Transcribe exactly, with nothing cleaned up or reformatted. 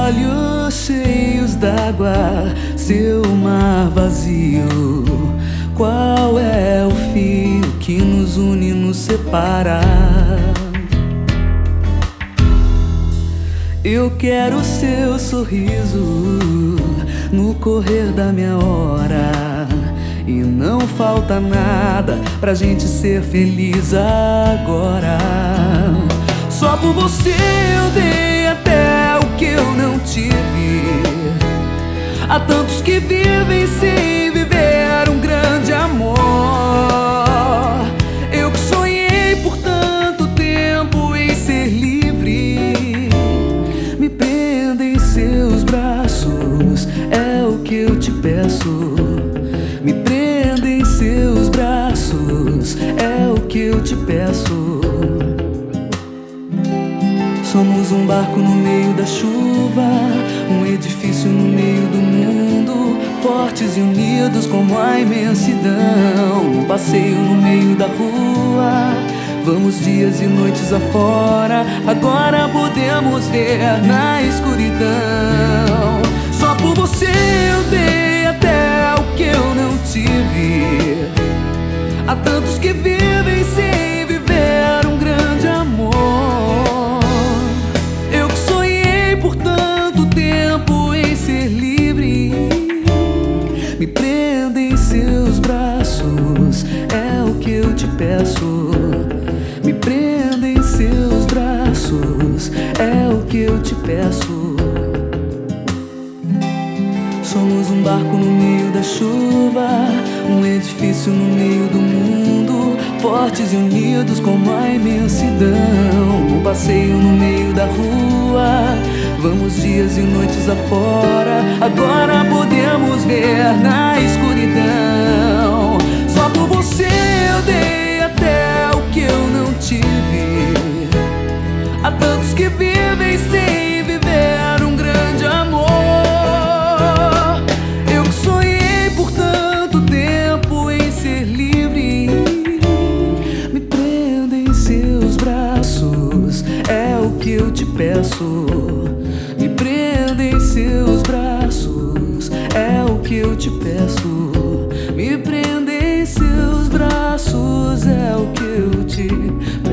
olhos cheios d'água, seu mar vazio, qual é o fio que nos une e nos separa? Eu quero seu sorriso no correr da minha hora, e não falta nada pra gente ser feliz agora. Só por você eu dei até o que eu não tive. Há tantos que vivem sem viver um grande amor. Eu que sonhei por tanto tempo em ser livre, me prenda em seus braços, é o que eu te peço. Me prenda em seus braços, é o que eu te peço. Somos um barco no meio da chuva, um edifício no meio do mundo, fortes e unidos como a imensidão, um passeio no meio da rua. Vamos dias e noites afora, agora podemos ver na escuridão. Só por você eu dei até o que eu não tive. Há tantos que vivem sem viver um grande amor. Eu que sonhei por tanto tempo em ser livre, me prenda em seus braços, é o que eu te peço. Me prenda em seus braços, é o que eu te peço. Somos um barco no meio da chuva, um edifício no meio do mundo, fortes e unidos como a imensidão, um passeio no meio da rua. Vamos dias e noites afora, agora podemos ver na escuridão. Só por você eu dei até o que eu não tive. Há tantos que vivem sem viver um grande amor. Eu que sonhei por tanto tempo em ser livre, me prenda em seus braços, é o que eu te peço. Me prenda em seus braços, é o que eu te peço. Me prenda em seus braços, é o que eu te